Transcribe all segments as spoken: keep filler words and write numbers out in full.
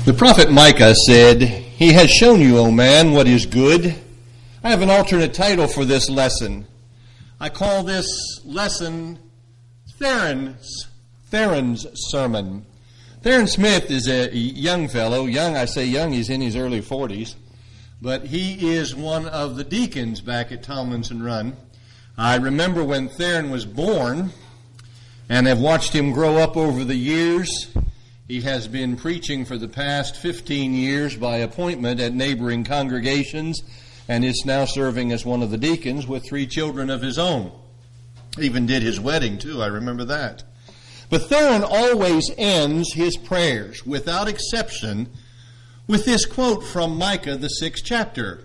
The prophet Micah said, "He has shown you, O man, what is good." I have an alternate title for this lesson. I call this lesson Theron's, Theron's Sermon. Theron Smith is a young fellow. Young, I say young, he's in his early forties. But he is one of the deacons back at Tomlinson Run. I remember when Theron was born and have watched him grow up over the years. He has been preaching for the past fifteen years by appointment at neighboring congregations and is now serving as one of the deacons with three children of his own. Even did his wedding, too. I remember that. But Theron always ends his prayers, without exception, with this quote from Micah, the sixth chapter.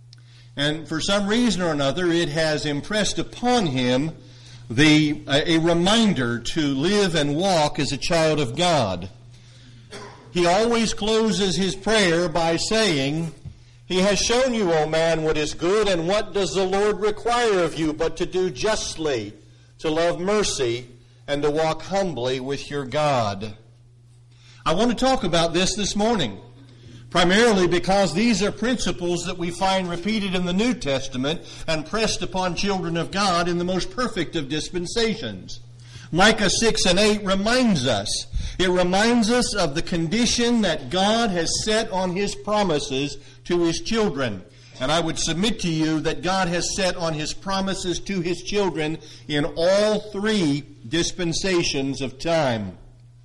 And for some reason or another, it has impressed upon him the a, a reminder to live and walk as a child of God. He always closes his prayer by saying, "He has shown you, O man, what is good, and what does the Lord require of you but to do justly, to love mercy, and to walk humbly with your God." I want to talk about this this morning, primarily because these are principles that we find repeated in the New Testament and pressed upon children of God in the most perfect of dispensations. Micah six and eight reminds us. It reminds us of the condition that God has set on His promises to His children. And I would submit to you that God has set on His promises to His children in all three dispensations of time.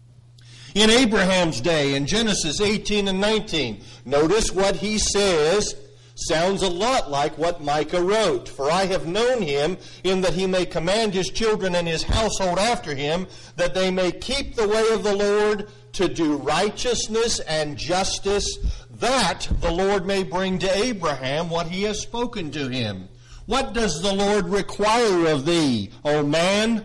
In Abraham's day, in Genesis eighteen and nineteen, notice what he says sounds a lot like what Micah wrote. "For I have known him in that he may command his children and his household after him, that they may keep the way of the Lord, to do righteousness and justice, that the Lord may bring to Abraham what he has spoken to him." What does the Lord require of thee, O man?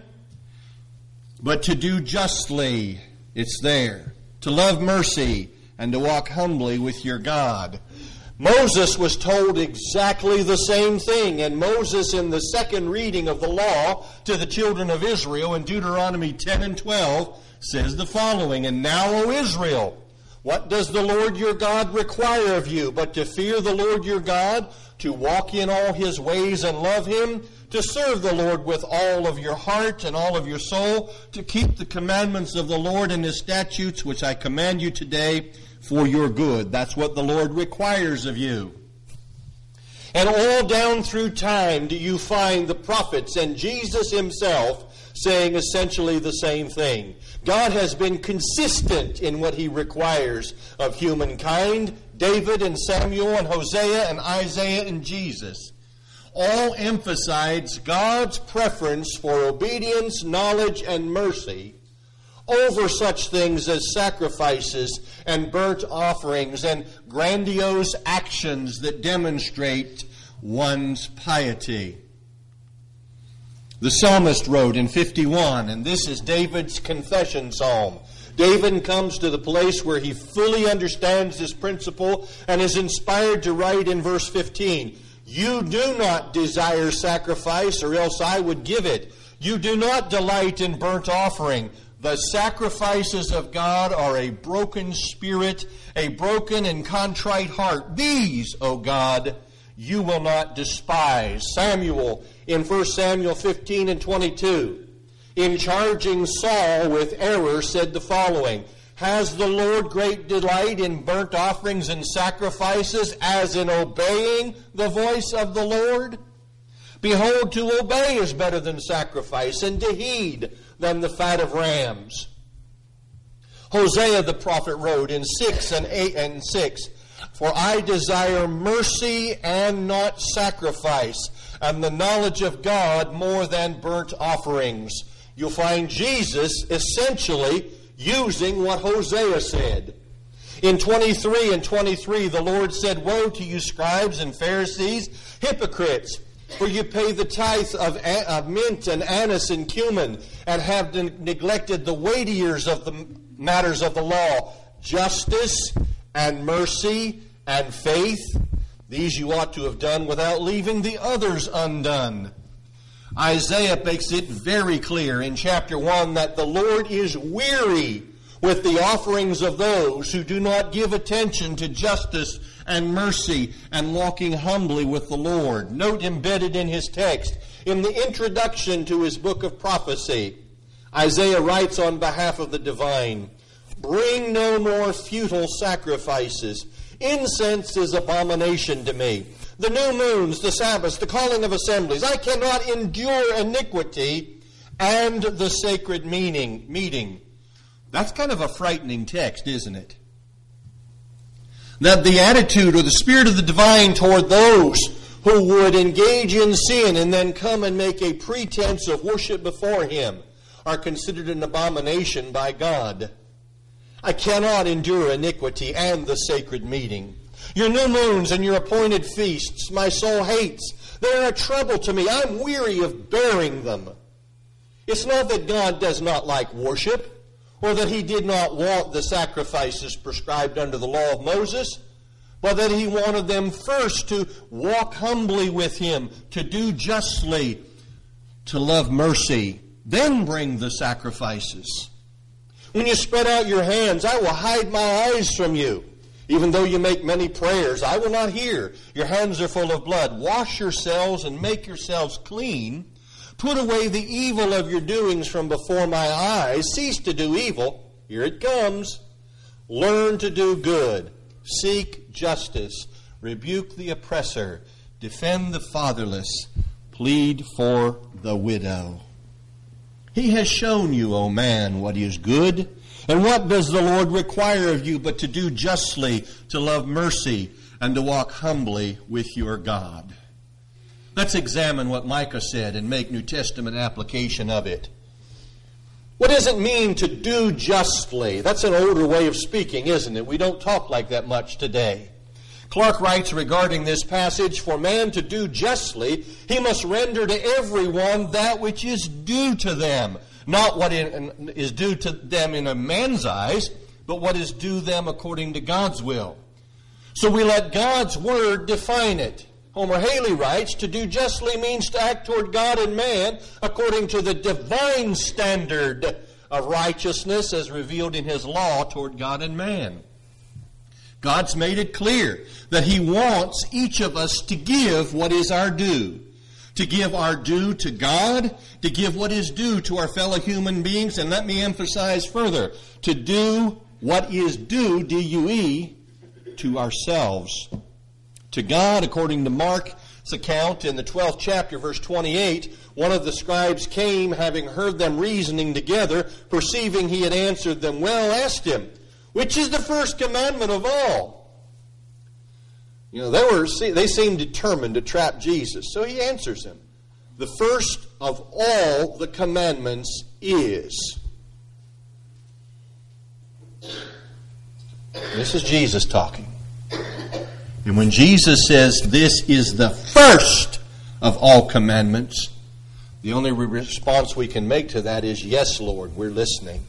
But to do justly. It's there. To love mercy and to walk humbly with your God. Moses was told exactly the same thing, and Moses in the second reading of the law to the children of Israel in Deuteronomy ten and twelve says the following, "And now, O Israel, what does the Lord your God require of you but to fear the Lord your God, to walk in all His ways and love Him, to serve the Lord with all of your heart and all of your soul, to keep the commandments of the Lord and His statutes, which I command you today for your good." That's what the Lord requires of you. And all down through time do you find the prophets and Jesus Himself saying essentially the same thing. God has been consistent in what He requires of humankind. David and Samuel and Hosea and Isaiah and Jesus all emphasize God's preference for obedience, knowledge, and mercy over such things as sacrifices and burnt offerings and grandiose actions that demonstrate one's piety. The psalmist wrote in fifty-one, and this is David's confession psalm. David comes to the place where he fully understands this principle and is inspired to write in verse fifteen, "You do not desire sacrifice, or else I would give it. You do not delight in burnt offering. The sacrifices of God are a broken spirit, a broken and contrite heart. These, O God, you will not despise." Samuel, in First Samuel fifteen and twenty-two, in charging Saul with error, said the following, "Has the Lord great delight in burnt offerings and sacrifices, as in obeying the voice of the Lord? Behold, to obey is better than sacrifice, and to heed than the fat of rams." Hosea the prophet wrote in six and eight and six, "For I desire mercy and not sacrifice, and the knowledge of God more than burnt offerings." You'll find Jesus essentially using what Hosea said. In twenty-three and twenty-three, the Lord said, "Woe to you, scribes and Pharisees, hypocrites! For you pay the tithe of, of mint and anise and cumin, and have ne- neglected the weightiers of the matters of the law, justice and mercy and faith. These you ought to have done without leaving the others undone." Isaiah makes it very clear in chapter one that the Lord is weary with the offerings of those who do not give attention to justice and mercy and walking humbly with the Lord. Note embedded in his text, in the introduction to his book of prophecy, Isaiah writes on behalf of the divine, "Bring no more futile sacrifices. Incense is abomination to me. The new moons, the Sabbaths, the calling of assemblies. I cannot endure iniquity and the sacred meaning, meeting." That's kind of a frightening text, isn't it? That the attitude or the spirit of the divine toward those who would engage in sin and then come and make a pretense of worship before him are considered an abomination by God. I cannot endure iniquity and the sacred meeting. Your new moons and your appointed feasts my soul hates. They are a trouble to me. I'm weary of bearing them. It's not that God does not like worship, or that he did not want the sacrifices prescribed under the law of Moses, but that he wanted them first to walk humbly with him, to do justly, to love mercy, then bring the sacrifices. When you spread out your hands, I will hide my eyes from you. Even though you make many prayers, I will not hear. Your hands are full of blood. Wash yourselves and make yourselves clean. Put away the evil of your doings from before my eyes. Cease to do evil. Here it comes. Learn to do good. Seek justice. Rebuke the oppressor. Defend the fatherless. Plead for the widow. He has shown you, O man, what is good. And what does the Lord require of you but to do justly, to love mercy, and to walk humbly with your God? Let's examine what Micah said and make New Testament application of it. What does it mean to do justly? That's an older way of speaking, isn't it? We don't talk like that much today. Clark writes regarding this passage, "For man to do justly, he must render to everyone that which is due to them." Not what is due to them in a man's eyes, but what is due them according to God's will. So we let God's word define it. Homer Haley writes, "To do justly means to act toward God and man according to the divine standard of righteousness as revealed in his law toward God and man." God's made it clear that he wants each of us to give what is our due. To give our due to God, to give what is due to our fellow human beings, and let me emphasize further, to do what is due, D U E, to ourselves. To God, according to Mark's account in the twelfth chapter, verse twenty-eight, one of the scribes came, having heard them reasoning together, perceiving he had answered them well, asked him, "Which is the first commandment of all?" You know, they were they seemed determined to trap Jesus. So he answers him. The first of all the commandments is. This is Jesus talking. And when Jesus says this is the first of all commandments, the only response we can make to that is, yes, Lord, we're listening.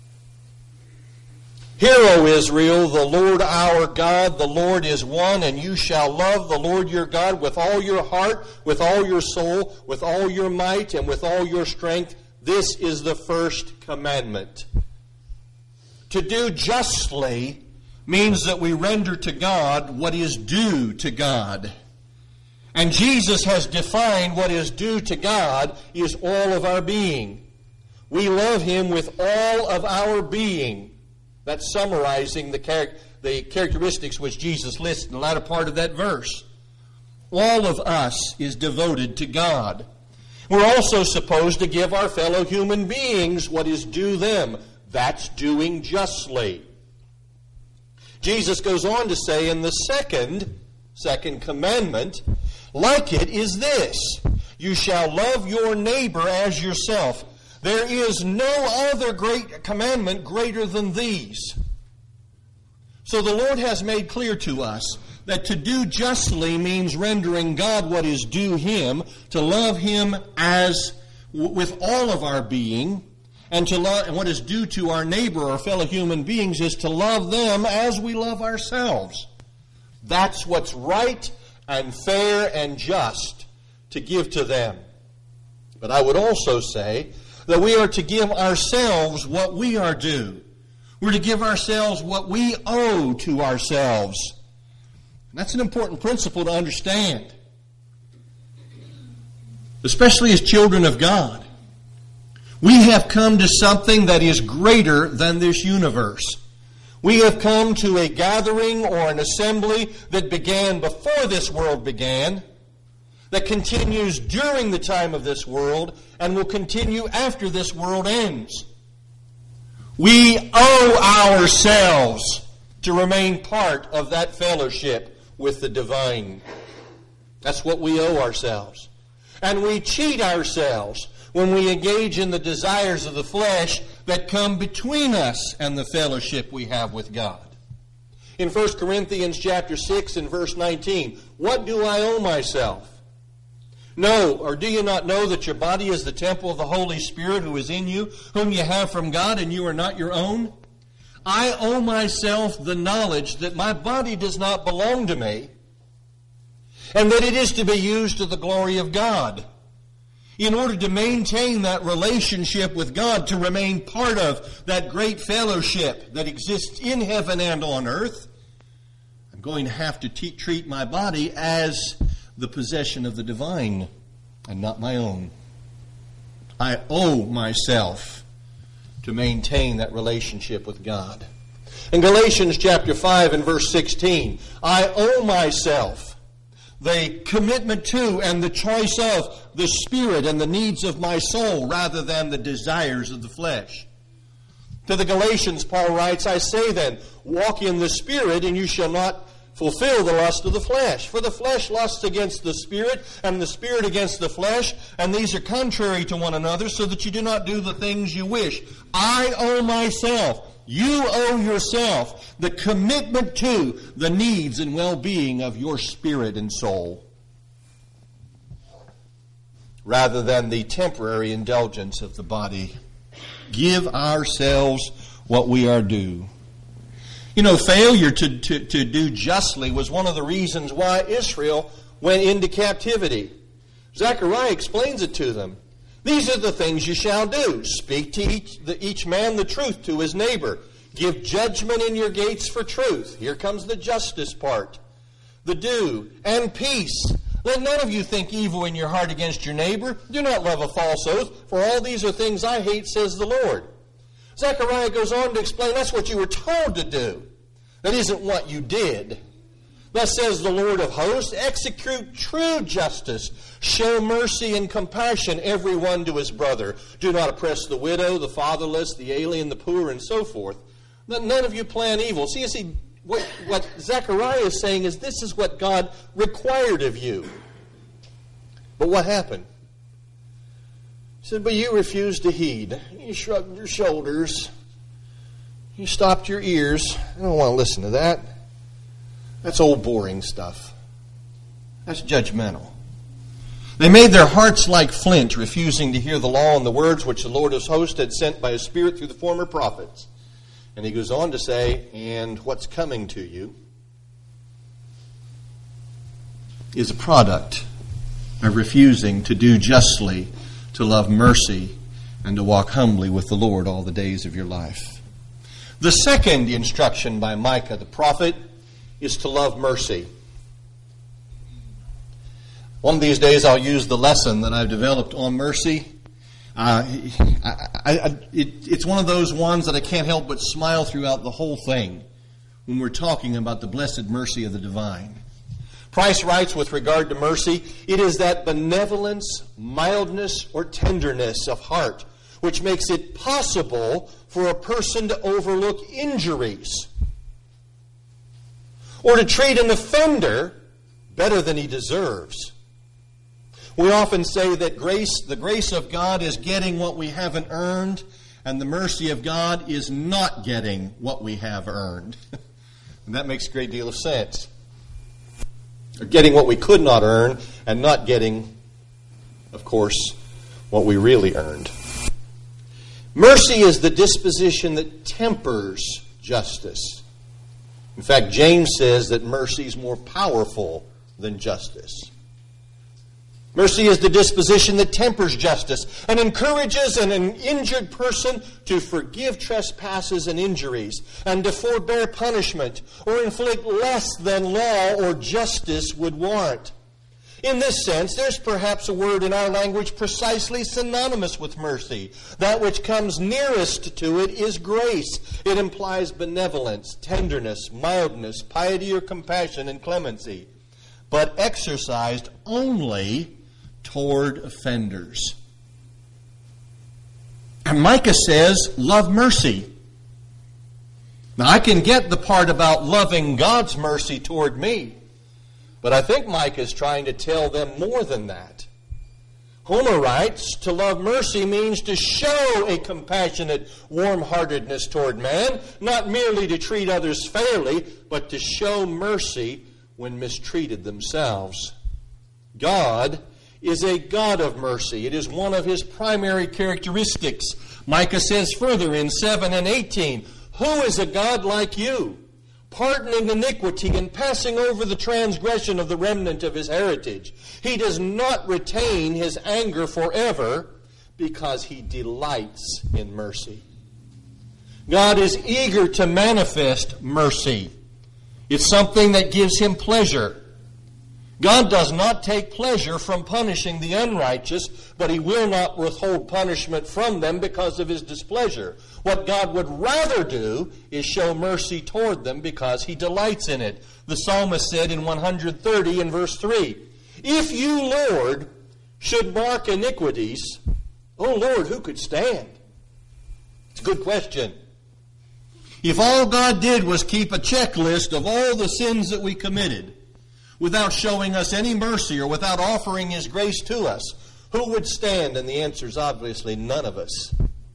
Hear, O Israel, the Lord our God, the Lord is one, and you shall love the Lord your God with all your heart, with all your soul, with all your might, and with all your strength. This is the first commandment. To do justly means that we render to God what is due to God. And Jesus has defined what is due to God is all of our being. We love him with all of our being. That's summarizing the, char- the characteristics which Jesus lists in the latter part of that verse. All of us is devoted to God. We're also supposed to give our fellow human beings what is due them. That's doing justly. Jesus goes on to say in the second, second commandment, like it is this, you shall love your neighbor as yourself. There is no other great commandment greater than these. So the Lord has made clear to us that to do justly means rendering God what is due him, to love him as with all of our being, and to love, and what is due to our neighbor, our fellow human beings, is to love them as we love ourselves. That's what's right and fair and just to give to them. But I would also say that we are to give ourselves what we are due. We're to give ourselves what we owe to ourselves. And that's an important principle to understand, especially as children of God. We have come to something that is greater than this universe. We have come to a gathering or an assembly that began before this world began, that continues during the time of this world, and will continue after this world ends. We owe ourselves to remain part of that fellowship with the divine. That's what we owe ourselves. And we cheat ourselves when we engage in the desires of the flesh that come between us and the fellowship we have with God. In First Corinthians chapter six and verse nineteen, what do I owe myself? No, or do you not know that your body is the temple of the Holy Spirit who is in you, whom you have from God, and you are not your own? I owe myself the knowledge that my body does not belong to me, and that it is to be used to the glory of God. In order to maintain that relationship with God, to remain part of that great fellowship that exists in heaven and on earth, I'm going to have to te- treat my body as the possession of the divine and not my own. I owe myself to maintain that relationship with God. In Galatians chapter five and verse sixteen, I owe myself the commitment to and the choice of the Spirit and the needs of my soul rather than the desires of the flesh. To the Galatians, Paul writes, I say then, walk in the Spirit, and you shall not fulfill the lust of the flesh. For the flesh lusts against the Spirit, and the Spirit against the flesh, and these are contrary to one another, so that you do not do the things you wish. I owe myself, you owe yourself, the commitment to the needs and well-being of your spirit and soul, rather than the temporary indulgence of the body. Give ourselves what we are due. You know, failure to, to, to do justly was one of the reasons why Israel went into captivity. Zechariah explains it to them. These are the things you shall do. Speak to each, the, each man the truth to his neighbor. Give judgment in your gates for truth. Here comes the justice part. The due and peace. Let none of you think evil in your heart against your neighbor. Do not love a false oath, for all these are things I hate, says the Lord. Zechariah goes on to explain that's what you were told to do. That isn't what you did. Thus says the Lord of hosts, execute true justice, show mercy and compassion every one to his brother. Do not oppress the widow, the fatherless, the alien, the poor, and so forth. None of you plan evil. See, you see, what, what Zechariah is saying is this is what God required of you. But what happened? He said, but you refused to heed. You shrugged your shoulders. You stopped your ears. I don't want to listen to that. That's old boring stuff. That's judgmental. They made their hearts like flint, refusing to hear the law and the words which the Lord of hosts had sent by his Spirit through the former prophets. And he goes on to say, and what's coming to you is a product of refusing to do justly, to love mercy, and to walk humbly with the Lord all the days of your life. The second instruction by Micah the prophet is to love mercy. One of these days I'll use the lesson that I've developed on mercy. Uh, I, I, it, it's one of those ones that I can't help but smile throughout the whole thing when we're talking about the blessed mercy of the divine. Price writes with regard to mercy, it is that benevolence, mildness, or tenderness of heart which makes it possible for a person to overlook injuries or to treat an offender better than he deserves. We often say that grace, the grace of God is getting what we haven't earned, and the mercy of God is not getting what we have earned. And that makes a great deal of sense. Or getting what we could not earn, and not getting, of course, what we really earned. Mercy is the disposition that tempers justice. In fact, James says that mercy is more powerful than justice. Mercy is the disposition that tempers justice and encourages an injured person to forgive trespasses and injuries and to forbear punishment or inflict less than law or justice would warrant. In this sense, there's perhaps a word in our language precisely synonymous with mercy. That which comes nearest to it is grace. It implies benevolence, tenderness, mildness, piety or compassion, and clemency, but exercised only toward offenders. And Micah says, love mercy. Now, I can get the part about loving God's mercy toward me, but I think Micah is trying to tell them more than that. Homer writes, to love mercy means to show a compassionate warm-heartedness toward man, not merely to treat others fairly, but to show mercy when mistreated themselves. God is a God of mercy. It is one of his primary characteristics. Micah says further in seven and eighteen, who is a God like you, pardoning iniquity and passing over the transgression of the remnant of his heritage? He does not retain his anger forever because he delights in mercy. God is eager to manifest mercy. It's something that gives him pleasure. God does not take pleasure from punishing the unrighteous, but he will not withhold punishment from them because of his displeasure. What God would rather do is show mercy toward them because he delights in it. The psalmist said in one hundred thirty in verse three, if you, Lord, should mark iniquities, oh Lord, who could stand? It's a good question. If all God did was keep a checklist of all the sins that we committed, without showing us any mercy or without offering his grace to us, who would stand? And the answer is obviously none of us.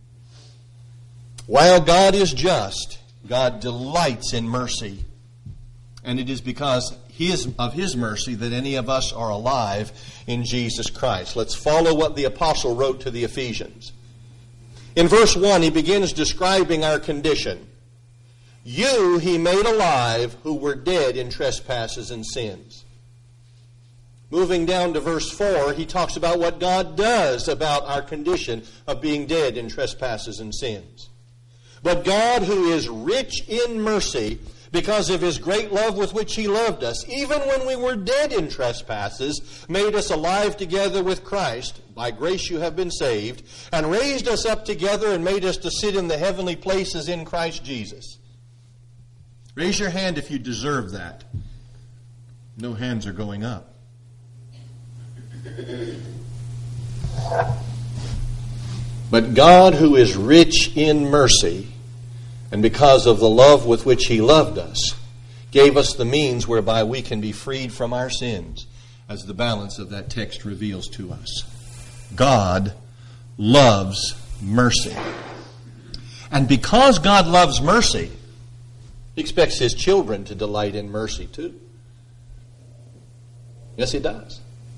While God is just, God delights in mercy. And it is because his, of his mercy that any of us are alive in Jesus Christ. Let's follow what the apostle wrote to the Ephesians. In verse one, he begins describing our condition. You he made alive who were dead in trespasses and sins. Moving down to verse four, he talks about what God does about our condition of being dead in trespasses and sins. But God, who is rich in mercy, because of his great love with which he loved us, even when we were dead in trespasses, made us alive together with Christ. By grace you have been saved, and raised us up together and made us to sit in the heavenly places in Christ Jesus. Raise your hand if you deserve that. No hands are going up. But God, who is rich in mercy, and because of the love with which he loved us, gave us the means whereby we can be freed from our sins, as the balance of that text reveals to us. God loves mercy. And because God loves mercy, he expects his children to delight in mercy too. Yes, he does.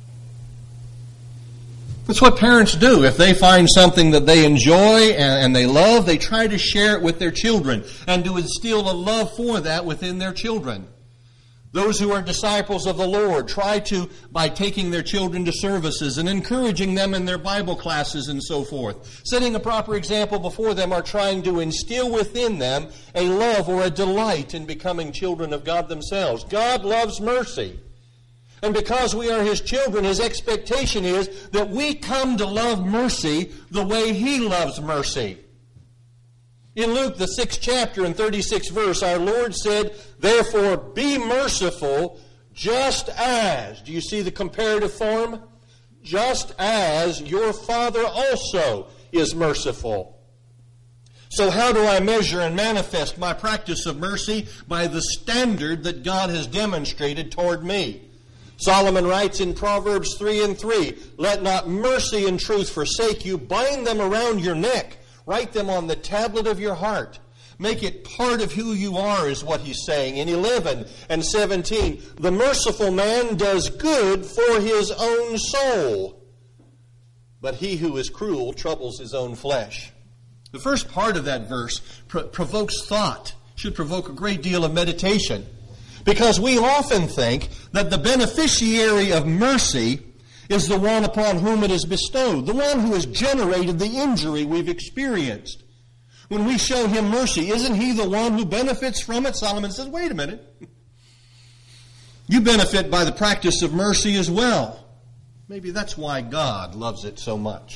That's what parents do. If they find something that they enjoy and, and they love, they try to share it with their children and to instill a love for that within their children. Those who are disciples of the Lord try to, by taking their children to services and encouraging them in their Bible classes and so forth, setting a proper example before them, are trying to instill within them a love or a delight in becoming children of God themselves. God loves mercy. And because we are his children, his expectation is that we come to love mercy the way he loves mercy. In Luke, the sixth chapter and thirty-sixth verse, our Lord said, therefore be merciful just as, do you see the comparative form? Just as your Father also is merciful. So how do I measure and manifest my practice of mercy? By the standard that God has demonstrated toward me. Solomon writes in Proverbs three and three, let not mercy and truth forsake you. Bind them around your neck. Write them on the tablet of your heart. Make it part of who you are, is what he's saying. In eleven and seventeen, the merciful man does good for his own soul, but he who is cruel troubles his own flesh. The first part of that verse pro- provokes thought, should provoke a great deal of meditation. Because we often think that the beneficiary of mercy is the one upon whom it is bestowed, the one who has generated the injury we've experienced. When we show him mercy, isn't he the one who benefits from it? Solomon says, wait a minute. You benefit by the practice of mercy as well. Maybe that's why God loves it so much.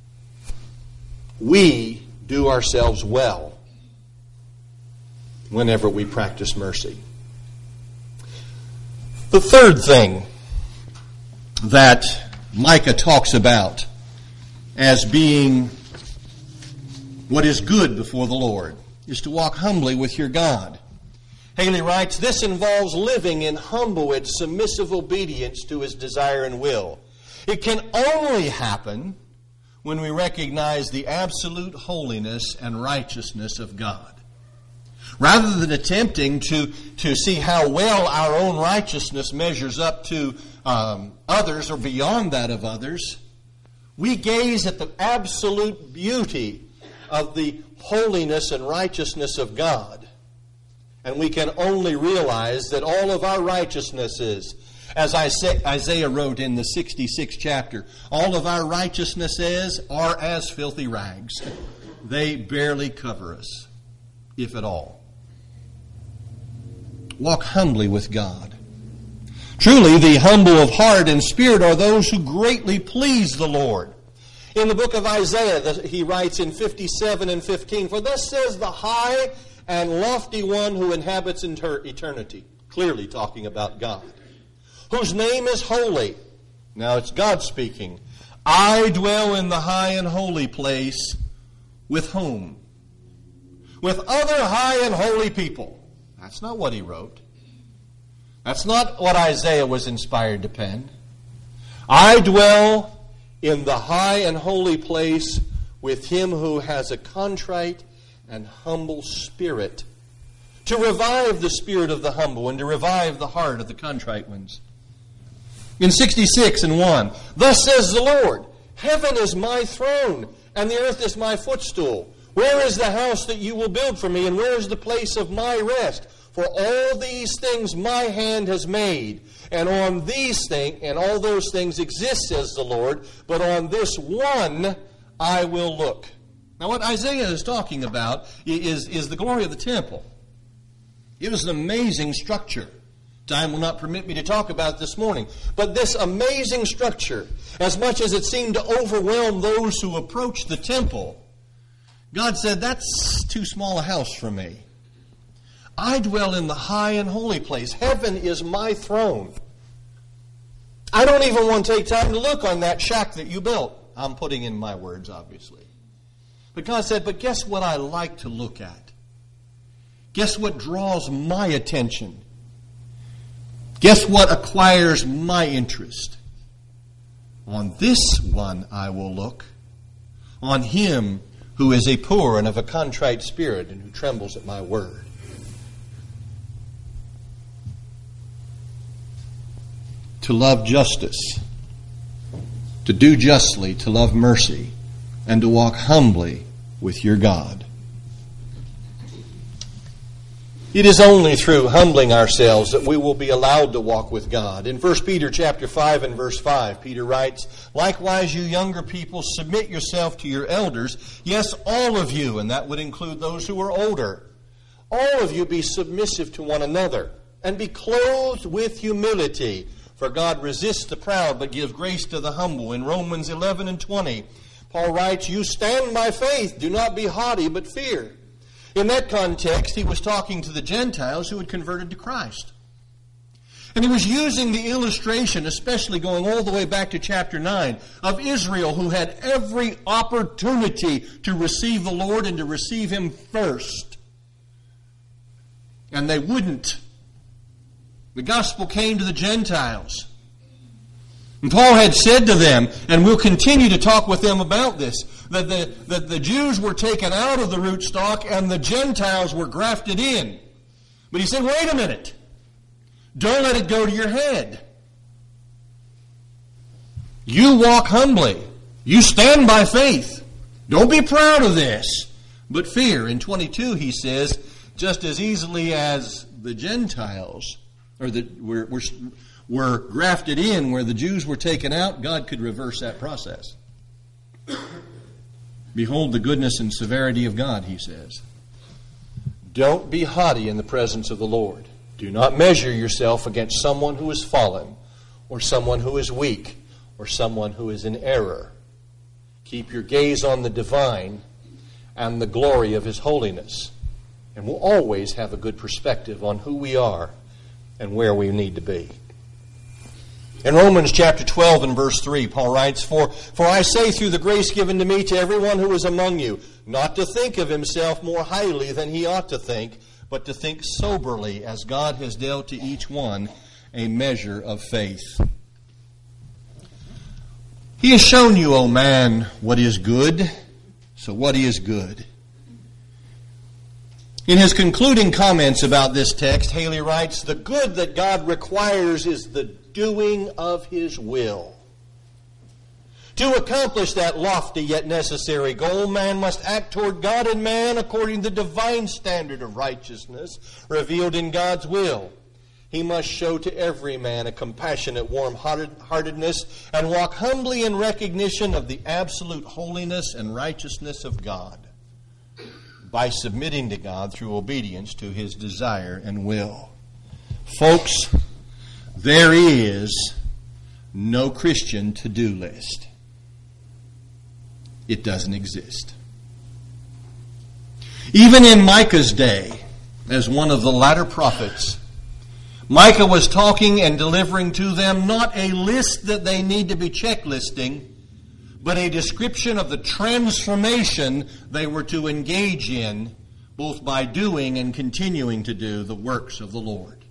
We do ourselves well whenever we practice mercy. The third thing that Micah talks about as being what is good before the Lord is to walk humbly with your God. Haley writes, this involves living in humble and submissive obedience to his desire and will. It can only happen when we recognize the absolute holiness and righteousness of God. Rather than attempting to, to see how well our own righteousness measures up to um, others or beyond that of others, we gaze at the absolute beauty of the holiness and righteousness of God. And we can only realize that all of our righteousnesses, as Isaiah wrote in the sixty-sixth chapter, all of our righteousnesses are as filthy rags. They barely cover us, if at all. Walk humbly with God. Truly, the humble of heart and spirit are those who greatly please the Lord. In the book of Isaiah, he writes in fifty-seven and fifteen, for thus says the high and lofty one who inhabits eternity. Clearly talking about God. Whose name is holy. Now it's God speaking. I dwell in the high and holy place. With whom? With other high and holy people. That's not what he wrote. That's not what Isaiah was inspired to pen. I dwell in the high and holy place with him who has a contrite and humble spirit, to revive the spirit of the humble and to revive the heart of the contrite ones. In sixty-six and one, thus says the Lord, heaven is my throne, and the earth is my footstool. Where is the house that you will build for me, and where is the place of my rest? For all these things my hand has made, and on these things, and all those things exist, says the Lord, but on this one I will look. Now what Isaiah is talking about is, is the glory of the temple. It was an amazing structure. Time will not permit me to talk about it this morning. But this amazing structure, as much as it seemed to overwhelm those who approached the temple, God said, that's too small a house for me. I dwell in the high and holy place. Heaven is my throne. I don't even want to take time to look on that shack that you built. I'm putting in my words, obviously. But God said, but guess what I like to look at? Guess what draws my attention? Guess what acquires my interest? On this one I will look. On him who is a poor and of a contrite spirit and who trembles at my word. To love justice, to do justly, to love mercy, and to walk humbly with your God. It is only through humbling ourselves that we will be allowed to walk with God. In First Peter chapter five and verse five, Peter writes, likewise, you younger people, submit yourself to your elders. Yes, all of you, and that would include those who are older. All of you be submissive to one another, and be clothed with humility. For God resists the proud, but gives grace to the humble. In Romans eleven and twenty, Paul writes, you stand by faith, do not be haughty, but fear. In that context, he was talking to the Gentiles who had converted to Christ. And he was using the illustration, especially going all the way back to chapter nine, of Israel, who had every opportunity to receive the Lord and to receive him first. And they wouldn't. The gospel came to the Gentiles. And Paul had said to them, and we'll continue to talk with them about this, that the, that the Jews were taken out of the rootstock and the Gentiles were grafted in. But he said, wait a minute. Don't let it go to your head. You walk humbly. You stand by faith. Don't be proud of this, but fear. In twenty-two he says, just as easily as the Gentiles or that we're, we're, we're grafted in where the Jews were taken out, God could reverse that process. Behold the goodness and severity of God, he says. Don't be haughty in the presence of the Lord. Do not measure yourself against someone who is fallen, or someone who is weak, or someone who is in error. Keep your gaze on the divine and the glory of his holiness, and we'll always have a good perspective on who we are and where we need to be. In Romans chapter twelve and verse three, Paul writes, For, for I say through the grace given to me to everyone who is among you, not to think of himself more highly than he ought to think, but to think soberly, as God has dealt to each one a measure of faith. He has shown you, O man, what is good. So what is good? In his concluding comments about this text, Haley writes, the good that God requires is the doing of his will. To accomplish that lofty yet necessary goal, man must act toward God and man according to the divine standard of righteousness revealed in God's will. He must show to every man a compassionate warm-heartedness and walk humbly in recognition of the absolute holiness and righteousness of God by submitting to God through obedience to his desire and will. Folks, there is no Christian to-do list. It doesn't exist. Even in Micah's day, as one of the latter prophets, Micah was talking and delivering to them not a list that they need to be checklisting, but a description of the transformation they were to engage in, both by doing and continuing to do the works of the Lord.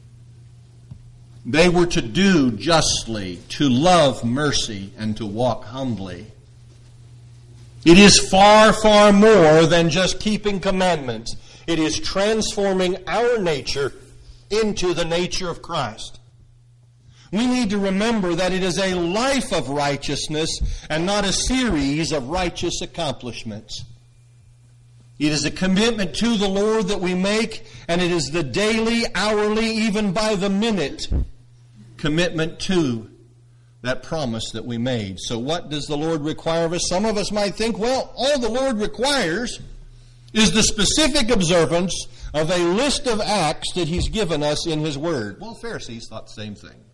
They were to do justly, to love mercy, and to walk humbly. It is far, far more than just keeping commandments. It is transforming our nature into the nature of Christ. We need to remember that it is a life of righteousness and not a series of righteous accomplishments. It is a commitment to the Lord that we make, and it is the daily, hourly, even by the minute commitment to that promise that we made. So what does the Lord require of us? Some of us might think, well, all the Lord requires is the specific observance of a list of acts that he's given us in his word. Well, Pharisees thought the same thing.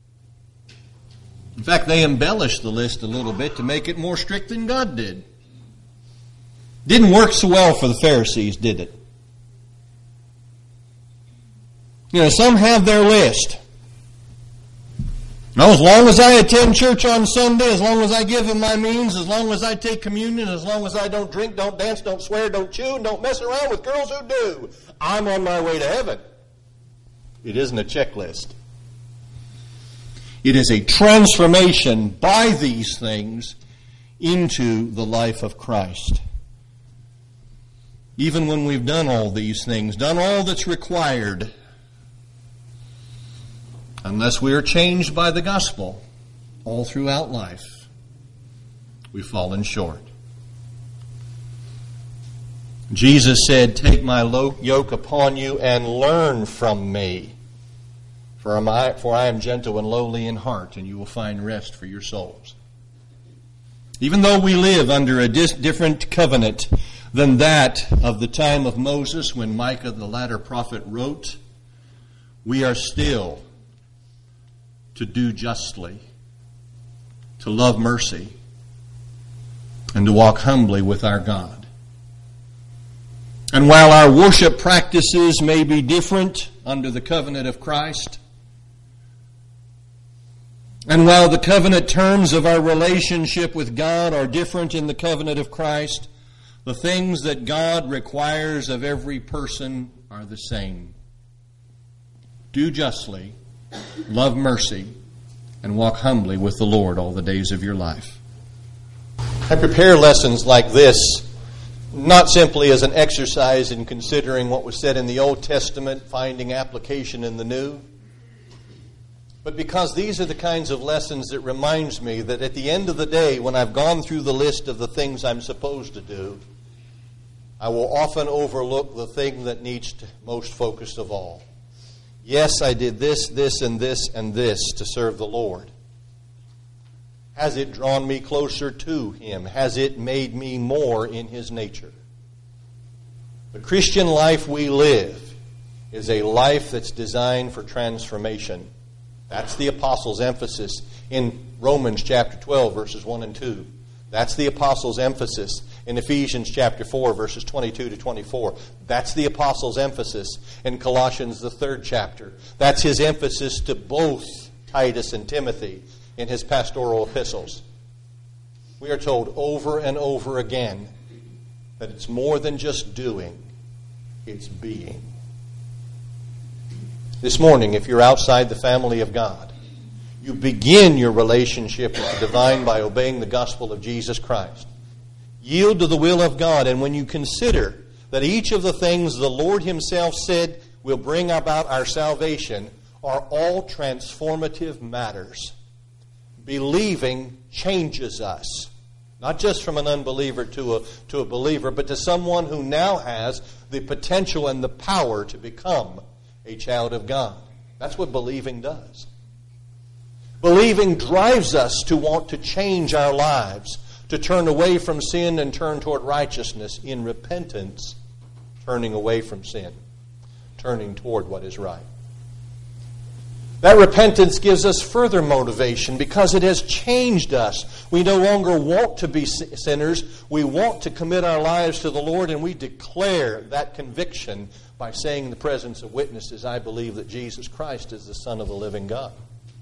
In fact, they embellished the list a little bit to make it more strict than God did. Didn't work so well for the Pharisees, did it? You know, some have their list. Now, as long as I attend church on Sunday, as long as I give in my means, as long as I take communion, as long as I don't drink, don't dance, don't swear, don't chew, and don't mess around with girls who do, I'm on my way to heaven. It isn't a checklist. It is a transformation by these things into the life of Christ. Even when we've done all these things, done all that's required, unless we are changed by the gospel all throughout life, we've fallen short. Jesus said, "Take my yoke upon you and learn from me. For I, for I am gentle and lowly in heart, and you will find rest for your souls." Even though we live under a dis- different covenant than that of the time of Moses when Micah the latter prophet wrote, we are still to do justly, to love mercy, and to walk humbly with our God. And while our worship practices may be different under the covenant of Christ, and while the covenant terms of our relationship with God are different in the covenant of Christ, the things that God requires of every person are the same. Do justly, love mercy, and walk humbly with the Lord all the days of your life. I prepare lessons like this not simply as an exercise in considering what was said in the Old Testament, finding application in the New, but because these are the kinds of lessons that reminds me that at the end of the day, when I've gone through the list of the things I'm supposed to do, I will often overlook the thing that needs to most focus of all. Yes, I did this, this, and this, and this to serve the Lord. Has it drawn me closer to Him? Has it made me more in His nature? The Christian life we live is a life that's designed for transformation. That's the apostles' emphasis in Romans chapter twelve, verses one and two. That's the apostles' emphasis in Ephesians chapter four, verses twenty-two to twenty-four. That's the apostles' emphasis in Colossians, the third chapter. That's his emphasis to both Titus and Timothy in his pastoral epistles. We are told over and over again that it's more than just doing, it's being. This morning, if you're outside the family of God, you begin your relationship with the divine by obeying the gospel of Jesus Christ. Yield to the will of God, and when you consider that each of the things the Lord Himself said will bring about our salvation are all transformative matters, believing changes us. Not just from an unbeliever to a, to a believer, but to someone who now has the potential and the power to become a child of God. That's what believing does. Believing drives us to want to change our lives, to turn away from sin and turn toward righteousness in repentance, turning away from sin, turning toward what is right. That repentance gives us further motivation because it has changed us. We no longer want to be sinners. We want to commit our lives to the Lord, and we declare that conviction by saying in the presence of witnesses, I believe that Jesus Christ is the Son of the living God.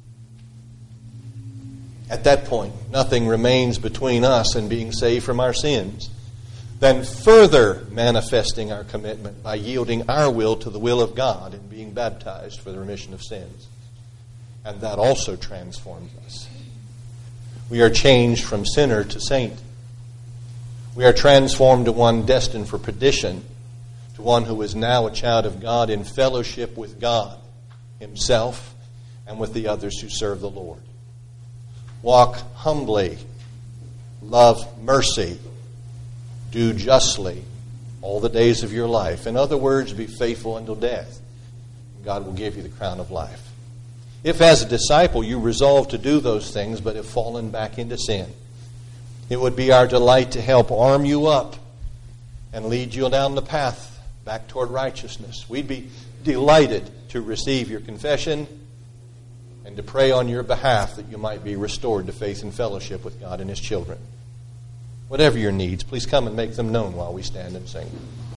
At that point, nothing remains between us and being saved from our sins than further manifesting our commitment by yielding our will to the will of God and being baptized for the remission of sins. And that also transforms us. We are changed from sinner to saint. We are transformed to one destined for perdition, to one who is now a child of God in fellowship with God Himself and with the others who serve the Lord. Walk humbly, love mercy, do justly all the days of your life. In other words, be faithful until death. God will give you the crown of life. If as a disciple you resolve to do those things but have fallen back into sin, it would be our delight to help arm you up and lead you down the path back toward righteousness. We'd be delighted to receive your confession and to pray on your behalf that you might be restored to faith and fellowship with God and His children. Whatever your needs, please come and make them known while we stand and sing.